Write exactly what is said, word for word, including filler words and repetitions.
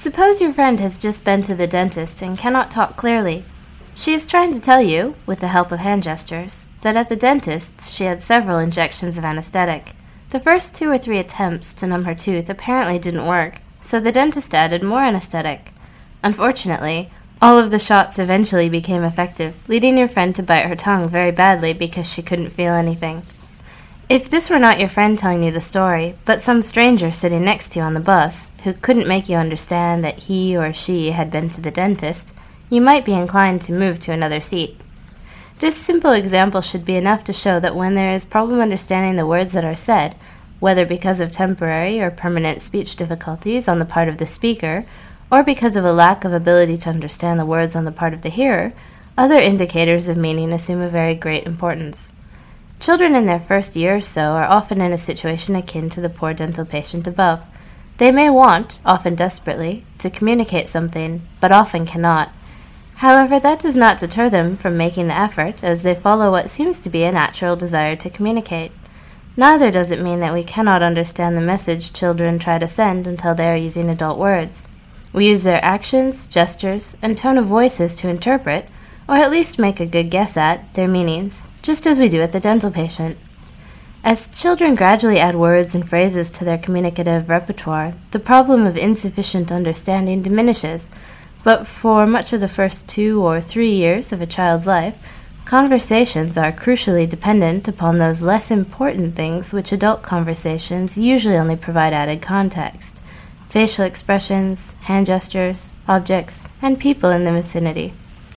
Suppose your friend has just been to the dentist and cannot talk clearly. She is trying to tell you, with the help of hand gestures, that at the dentist's she had several injections of anesthetic. The first two or three attempts to numb her tooth apparently didn't work, so the dentist added more anesthetic. Unfortunately, all of the shots eventually became effective, leading your friend to bite her tongue very badly because she couldn't feel anything. If this were not your friend telling you the story, but some stranger sitting next to you on the bus, who couldn't make you understand that he or she had been to the dentist, you might be inclined to move to another seat. This simple example should be enough to show that when there is problem understanding the words that are said, whether because of temporary or permanent speech difficulties on the part of the speaker, or because of a lack of ability to understand the words on the part of the hearer, other indicators of meaning assume a very great importance. Children in their first year or so are often in a situation akin to the poor dental patient above. They may want, often desperately, to communicate something, but often cannot. However, that does not deter them from making the effort, as they follow what seems to be a natural desire to communicate. Neither does it mean that we cannot understand the message children try to send until they are using adult words. We use their actions, gestures, and tone of voices to interpret, or at least make a good guess at, their meanings, just as we do at the dental patient. As children gradually add words and phrases to their communicative repertoire, the problem of insufficient understanding diminishes, but for much of the first two or three years of a child's life, conversations are crucially dependent upon those less important things which adult conversations usually only provide added context: facial expressions, hand gestures, objects, and people in the vicinity.